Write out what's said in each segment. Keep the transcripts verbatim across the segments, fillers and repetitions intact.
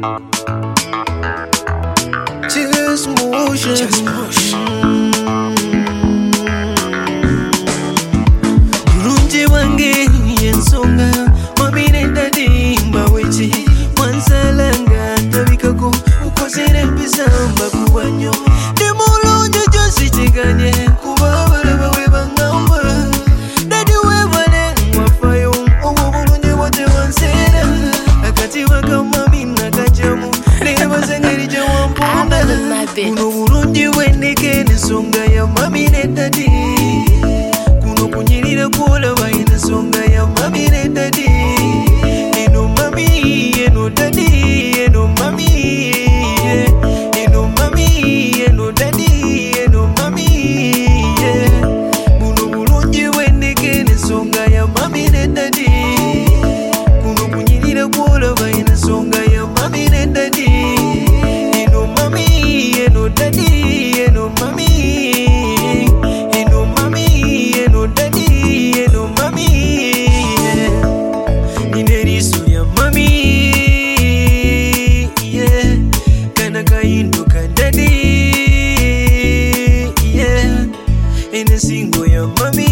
Just motion. Just motion. Burunji wange yensonga mabine dadi mbawechi wansalanga tabikako ukozere bisamba kubanyo demulonje josi tiganye kubabara bawe bangamba dadi webale wafayo obo bulunje wote wansera akati wakama mina kajamu leba zengeri je wampunda kuno bulunji wendeke nesonga ya mabine dadi kuno kunyirira kuola bayina songa ya mabine dadi eno mami eno dadi eno mami eno mami eno dadi eno mami buno bulunji wendeke nesonga ya mabine dadi kuno kunyirira kuola bayina songa ya mabine dadi eno mami eno dadi eno mami eno mami eno dadi eno mami inerisu ya mami yeah kana kaindo kadadi yeah ene singo ya mami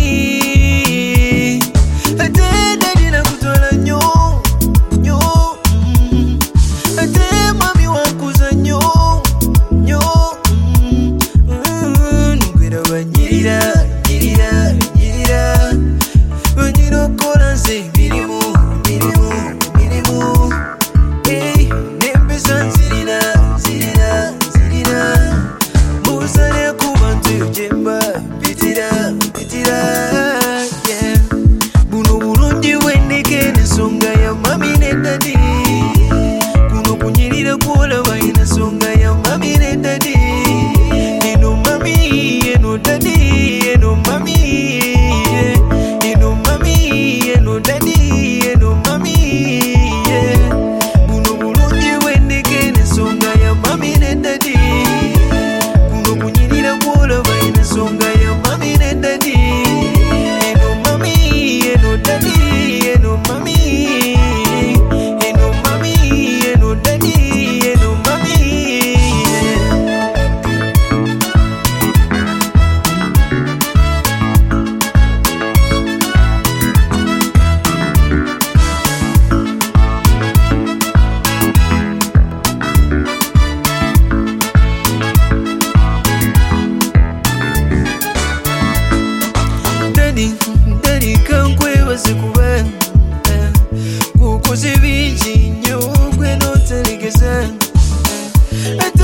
ate dadi na kutola nyo nyo mm. ate mami wakuza nyo nyo mm. mm. ngwira banyirira nyirira nyirira banyiro koranze birimu birimu birimu hey nembeza nzirira nzirira nzirira muzare kubantu jemba bitira bitira yeah buno bulunji wendeke nesonga ya mabine dadi kuno kunyirira kuola bayina songa ya mabine dadi eno mami eno dadi eno mami eno mami eno dadi eno mami buno bulunji wendeke nesonga ya mabine dadi kuno kunyirira kuola bayina songa ya mabine dadi eno mami eno dadi eno mami eno mami eno dadi eno mami Daddy, daddy kankwe wasikuba kukoze bingi nyo gwe notelegeza